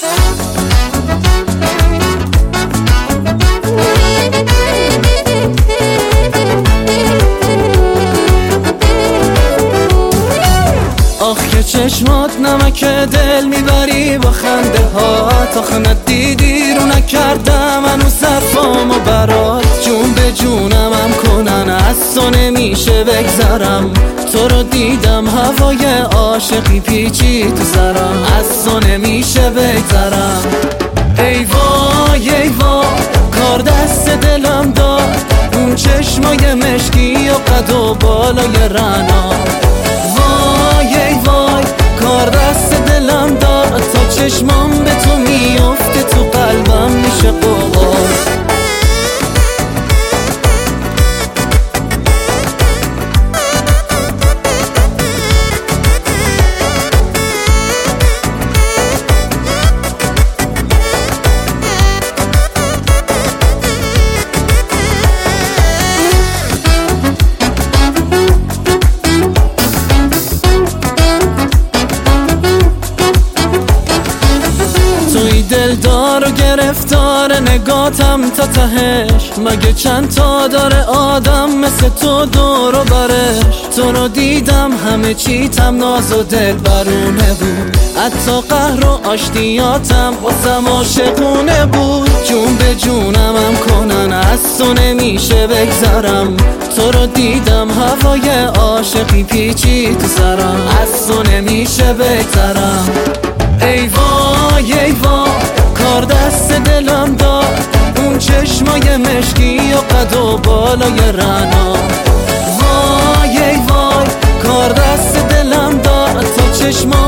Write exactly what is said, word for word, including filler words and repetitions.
آخ که چشمات نمک دل میبری با خنده هات، آخ ندیدی رو نکردم هنو صرفامو برات. جون به جونم هم کنن از تو نمیشه بگذرم، تو رو دیدم هوای عاشقی پیچی تو سرم، از تو نمیشه بگذرم. ای وای ای وای کار دست دلم داد، اون چشمای مشکی و قد و بالای رعنا. وای ای وای کار دست دلم داد، تا چشمام به تو میفته تو قلبم میشه قوقا. دلدار و گرفتار نگاتم تا تهش، مگه چند تا داره آدم مثل تو دور و برش. تو رو دیدم همه چیتم ناز و دل برونه بود، حتی قهر و آشتیاتم واسم عاشقونه بود. جون به جونم هم کنن از تو نمیشه بگذرم، تو رو دیدم هوای عاشقی پیچی تو سرم، از تو نمیشه بگذرم. ای وای ای وای کار دست دلم داد، اون چشمای مشکی و قد و بالای رعنا. وای ای وای کار دست دلم داد، تا چشمای